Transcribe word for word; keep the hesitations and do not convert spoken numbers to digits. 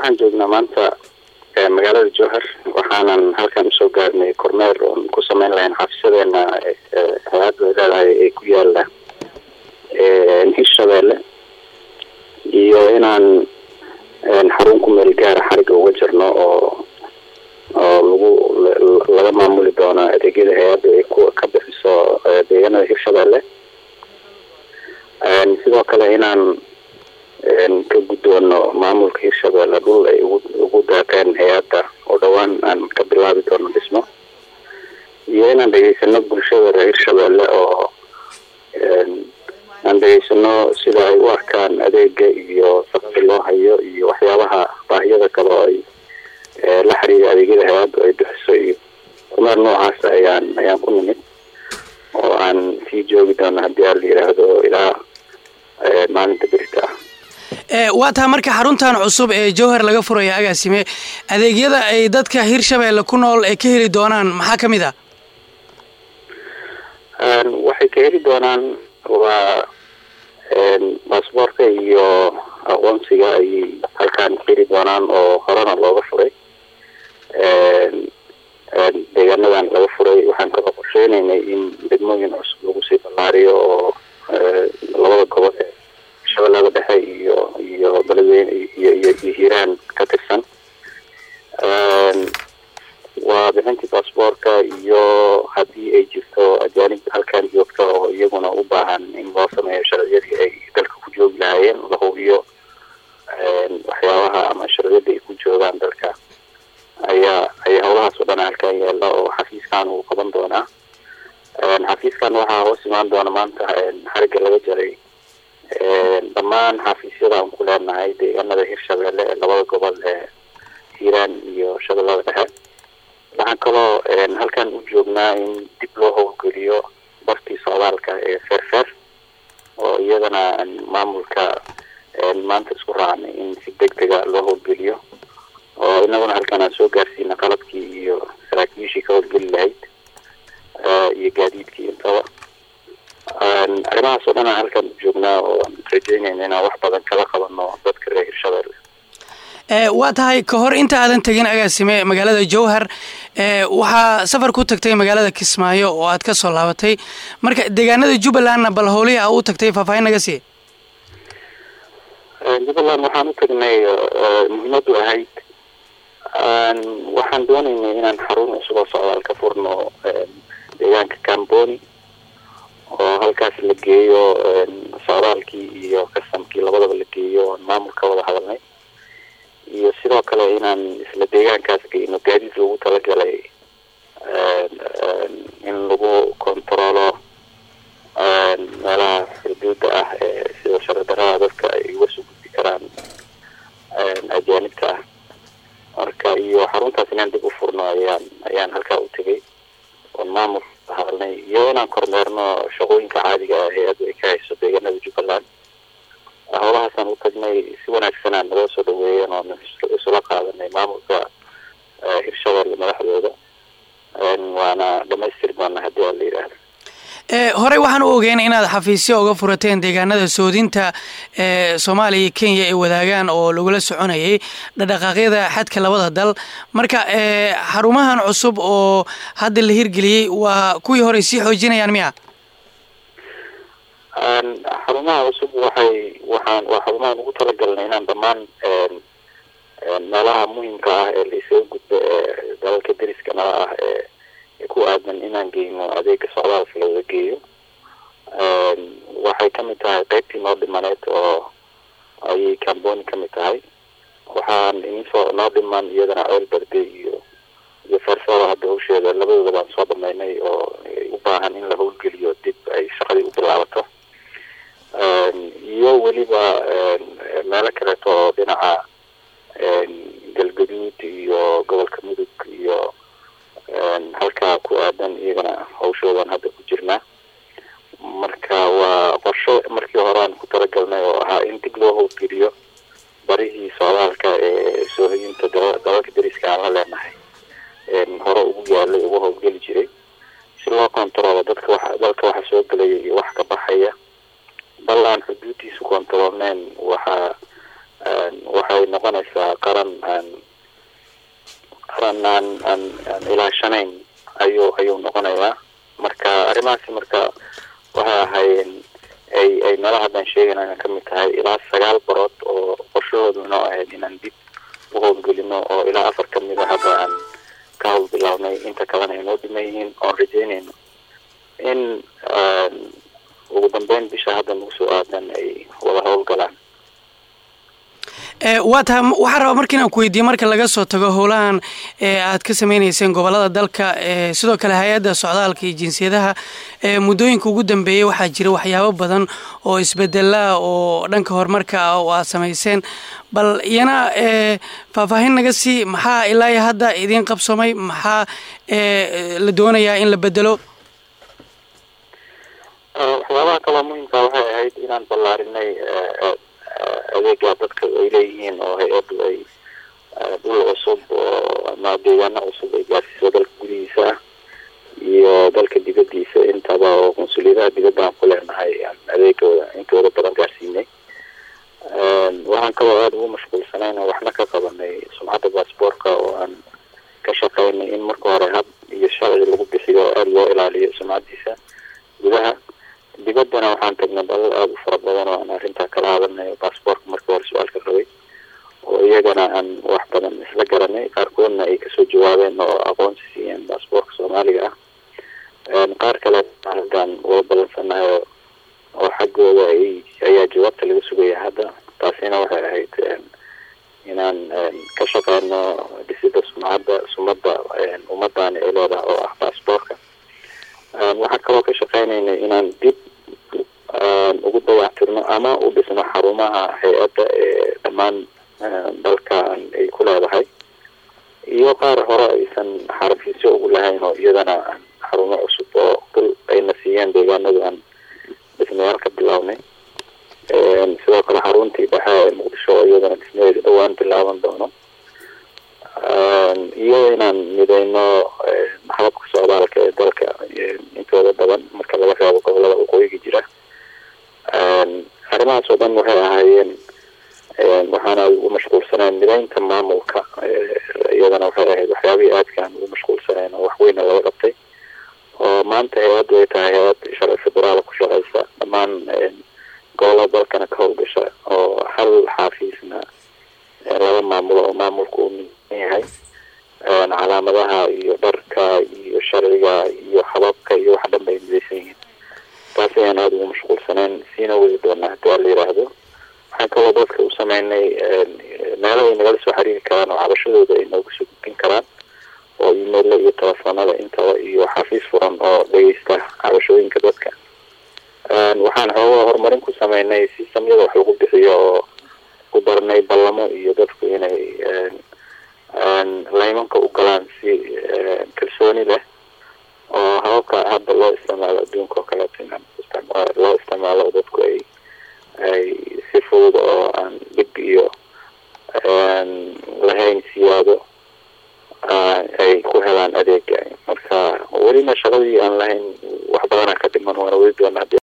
waxaan joognaa maanta magaalada Jowhar waxaanan halkan soo gaarnay kormeer oo ku sameyn lahayn xafiisadeena hay'adda leedahay ee ku yaala ee Hirshabeelle iyo inaan xarun ku meel gaar xariga uga jirno oo oo lagu laga maamuli doono adeegyada hay'adda ay ku ka bixiso deegaanada Hirshabeelle een sidoo kale inaan een ka gudoono maamulka Hirshabeelle dhul ay ugu daaqeen hay'adda oo dhawaan aan ka bilaabi doono dhismo iyo inaan dhageysano bulshada reer Hirshabeelle oo een aan dhageysano sida ay u arkaan adeega iyo shaqada loo hayo iyo waxyaabaha baahiyada kale oo ay la xiriira adeegyada hay'adda ay bixiso iyo kormeer noocaas ayaan ayaan ku nimid oo aan sii joogi doono haddii aan la yiraahdo ilaa maalinta birta ee waata marka xaruntan cusub ee Jowhar laga furayo agaasime adeegyada ay dadka Hirshabeelle ku nool ee ka heli doonaan maxaa kamid ah een waxay ka heli doonaan waa een baasaboorka iyo aqoonsiga ay halkaan ka heli doonaan oo horena looga furay een deegaanadan laga furay waxaan ka qorsheynaynay in degmooyin cusub lagu sii ballaariyo oo labada gobol ee Shabeellaha Dhexe iyo iyo Beledweyne iyo iyo Hiiraan ka tirsan een waa bixinta baasaboorka iyo haddii ay jirto ajaanib halkaan joogto oo iyaguna u baahan in loo sameeyo sharciyadii ay dalka ku joogi lahaayeen la hubiyo een waxyaabaha ama sharciyada ay ku joogaan dalka ayaa ay howlahaas oo dhan halkaan yaalla oo xafiiskan uu qaban doonaa een xafiiskan waxaa hoos imaan doona maanta xariga laga jaray een dhammaan xafiisyada aan ku leenahay deegaanada Hirshabeelle ee labada gobol ee Hiiraan iyo Shabeellaha Dhexe waxaan kaloo halkan u joognaa in dib loo howlgeliyo bartii socdaalka ee Feerfeer oo iyadana maamulka maanta isku raacnay in si degdeg ah loo howlgeliyo oo inaguna halkan aan soo gaarsiina qalabkii iyo saraakiishii ka howlgeli lahayd iyo gaadiidkii intaba arrimahaas oo dhan halkan u joognaa oo aan rajeynayna inaan wax badan kala qabano dadka reer Hirshabeelle ee waa tahay ka hor inta aadan tagin agaasime magaalada Jowhar ee waxa safar ku tagtay magaalada Kismaayo oo aad ka soo laabatay marka deegaanada Jubbaland bal howlihi aad u tagtay faahfaahin naga sii ee Jubbaland waxaan u tagnay muhiimadu ahayd aan waxaan doonaynay inaan xarun cusub oo socdaal ka furno deegaanka Kamboni oo halkaas la geeyo socdaalkii iyo kasamkii labadaba la geeyo maamulka wada hadalnay iyo sidoo kale inaan isla deegaankaas geeyno gaadiid lagu talagalay in lagu kontrolo meelaha xuduudda ah ee sida sharci-darrada dadka ay uga soo gudbi karaan ajaanibta ah marka iyo xaruntaas inaan dib u furno ayaan ayaan halkaa u tegay oo maamulka hadalnay iyo inaan kormeerno shaqooyinka caadiga ah hay'adda ay ka hayso deegaanada Jubbaland howlahaasaan u tagnay si wanaagsan aan noo soo dhaweeyeen oo isla qaadanay maamulka Hirshabeelle madaxdooda waana dhamaystir doona haddii aan la yiraahdo ee hore waxaan u ogeyn inaad xafiisyo uga furateen deegaanada soodinta ee Soomaaliya iyo Kenya ay wadaagaan oo lagula soconayay dhaqdhaqaaqyada xadka labada dal marka ee xarumahan cusub oo hadda la hirgeliyay waa kuwii hore si xoojinayaan miya aan xarumaha cusub waxay waxaan waa xarumaha ugu talagalnay inaan dhammaan een meelaha muhiimka ah ee la soo gudbo dalka deriska ah ee ku aadan inaan geeyno adeega socdaalka laga geeyo een waxay ka mid tahay qaybtii noo dhimaneed oo ay Kamboni ka mid tahay waxaan insoo noo dhiman iyadana oil barde iyo iyo Feerfeer hadda u sheegay labadooda baan soo dhameynay oo u baahan in la howlgeliyo dib ay shaqadii u bilaabato iyo weliba meelo kale oo dhinaca galgaduud iyo gobolka Mudug iyo halkaa ku aadan iyagana hawshoodan hadda ku jirnaa marka waa qorshe markii hore aan ku talagalnay oo ahaa in dib loo howlgeliyo barihii socdaalka ee soo hayinta dalalka deriska aan la leenahay hore ugu yaalay ugu howlgeli jiray si loo kontrolo dadka waxa dalka waxa soo galaya iyo wax ka baxaya bal aan xuduudiisu kontrolneen waxa waxay noqonaysaa qaran aan qaran aan aan ilaashanayn ayuu ayuu noqonayaa. marka arrimahaasi marka waxay ahaayeen ay ay meelaha haddaan sheeganayna ka mid tahay ilaa sagaal barood oo qorshahoodu inoo ahayd inaan dib u howlgelino oo ilaa afar ka mid a hadda aan ka howl bilaabnay, inta kalena inoo dhiman yihiin oon rajeynayno in ugu dambeyn bisha hadda nagu soo aadan ay wada howlgalaan. waa tahay waxaan rabaa marka inaan ku weydiiye, marka laga soo tago howlahan aad ka sameyneyseen gobolada dalka, sidoo kale hay-adda socdaalka iyo jinsiyadaha muddooyinka ugu dambeeyey waxaa jira waxyaabo badan oo isbedela oo dhanka horumarka ah oo aad samayseen, bal iyana faahfaahin naga sii, maxaa ilaa iyo hadda idiin qabsamay, maxaa la doonayaa in la bedelo? waxyaabaha kaloo muhiimka waxay ahayd inaan ballaarinay adeega dadka ay leeyihiin oo hay-addu ay dhul cusub oo ama deegaano cusub ay gaarsiiso dalka gudihiisa ah iyo dalka dibadiisa intaba, oo konsuliyadaha dibadda aan ku leenahay aan adeegooda intooda badan gaarsiinay. waxaan kaloo aada ugu mashquulsanayn oo waxna ka qabanay sumcadda baasboorka, oo aan ka shaqaynay in marka hore hab iyo sharci lagu bixiyo oo aada loo ilaaliyo sumcaddiisa gudaha. dibaddana waxaan tagnay dalal aada u fara badan oo aan arrintaa kala hadalnay baasboorka markii hore su-aalka rabay, oo iyagana aan wax badan isla garanay, qaarkoodna ay kasoo jawaabeen oo aqoonsi siiyeen baasboorka soomaaliga ah. qaar kale halkaan wada ballansanahay oo xaggooda ay ayaa jawaabta laga sugaya hadda. taasina waxay ahayd inaan ka shaqeyno dhisida sumcadda sumadda ummaddaani ay leedahay oo ah baasboorka. waxaan kaloo ka shaqeynaynay inaan dib ugu dayactirno ama u dhisno xarumaha hay-adda ee dhammaan dalkan ay ku leedahay, iyo qaar hore aysan xarafiisyo ugu lahayn oo iyadana xarumo cusub oo dul ayna siiyeen deegaanadu aan dhismayaal ka bilaabnay. sidoo kale xaruntii dhexe ee muqdisho oo iyadana dhismaheeda dhowaan bilaaban doono, iyo inaan mideyno hababka socdaalka ee dalka intooda badan marka laga reebo gobolada waqooyiga jira. arrimahaas oo dhan waxay ahaayeen waxaana ugu mashquulsaneen mideynta maamulka, iyadana waxay ahayd waxyaabihii aadkaan ugu mashquulsaneen oo waxweyna laga qabtay, oo maanta hay-addu ay tahay hay-ad sharci federaala ku shaqeysa dhammaan gobolada dalkana ka howlgasha, oo hal xaafiisna laga maamulo oo maamulka uu midsan yahay. calaamadaha iyo dharka iyo sharciga iyo hababka iyo wax dhan bay midaysan yihiin. taas ayaan aada ugu mashquulsaneen, siina wadi doonaa hadii waa la yidhaahdo. waxaan kaloo dadka u sameynay meelo ay nagala soo xiriiri karaan oo cabashadooda ay noogu soo gudbin karaan, oo emailla iyo telefoonada intaba, iyo xafiis furan oo dhegeysta cabashooyinka dadka. waxaan xoogaa horumarin ku sameynay sistamyada wax lagu bixiyo oo ku darnay ballamo iyo dadku inay laymanka u galaan si kalsooni leh, oo hababka hadda loo isticmaalo adduunka oo kaleeto in loo isticmaalo dadku ay ay si fudud oo aan dhib iyo lahayn siyaado ay ku helaan adeega. marka welina shaqadii aan lahayn wax badanaa ka dhiman, waana weli doonaa.